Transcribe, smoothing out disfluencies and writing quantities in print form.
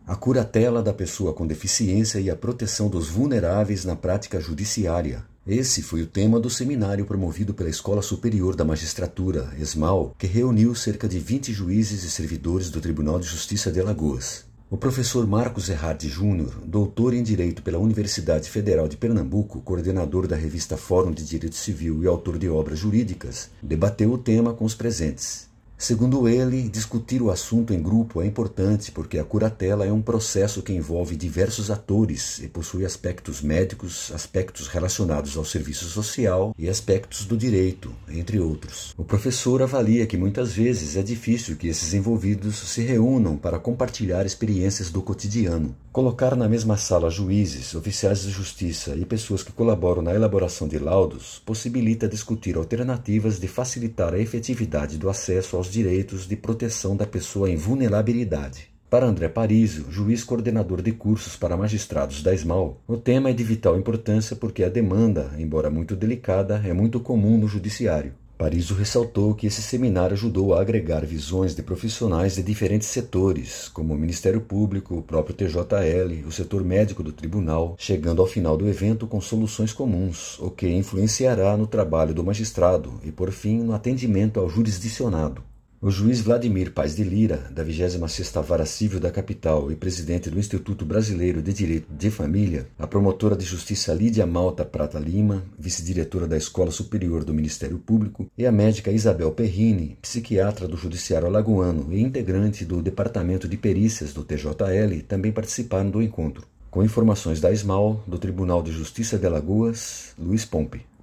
a curatela da pessoa com deficiência e a proteção dos vulneráveis na prática judiciária. Esse foi o tema do seminário promovido pela Escola Superior da Magistratura, ESMAL, que reuniu cerca de 20 juízes e servidores do Tribunal de Justiça de Alagoas. O professor Marcos Erhardt Júnior, doutor em Direito pela Universidade Federal de Pernambuco, coordenador da revista Fórum de Direito Civil e autor de obras jurídicas, debateu o tema com os presentes. Segundo ele, discutir o assunto em grupo é importante porque a curatela é um processo que envolve diversos atores e possui aspectos médicos, aspectos relacionados ao serviço social e aspectos do direito, entre outros. O professor avalia que muitas vezes é difícil que esses envolvidos se reúnam para compartilhar experiências do cotidiano. Colocar na mesma sala juízes, oficiais de justiça e pessoas que colaboram na elaboração de laudos possibilita discutir alternativas de facilitar a efetividade do acesso aos direitos de proteção da pessoa em vulnerabilidade. Para André Parizo, juiz coordenador de cursos para magistrados da ESMAL, o tema é de vital importância porque a demanda, embora muito delicada, é muito comum no judiciário. Parizo ressaltou que esse seminário ajudou a agregar visões de profissionais de diferentes setores, como o Ministério Público, o próprio TJL, o setor médico do tribunal, chegando ao final do evento com soluções comuns, o que influenciará no trabalho do magistrado e, por fim, no atendimento ao jurisdicionado. O juiz Vladimir Paes de Lira, da 26ª Vara Civil da Capital e presidente do Instituto Brasileiro de Direito de Família, a promotora de justiça Lídia Malta Prata Lima, vice-diretora da Escola Superior do Ministério Público, e a médica Isabel Perrini, psiquiatra do Judiciário Alagoano e integrante do Departamento de Perícias do TJL, também participaram do encontro. Com informações da ESMAL, do Tribunal de Justiça de Alagoas, Luiz Pompe.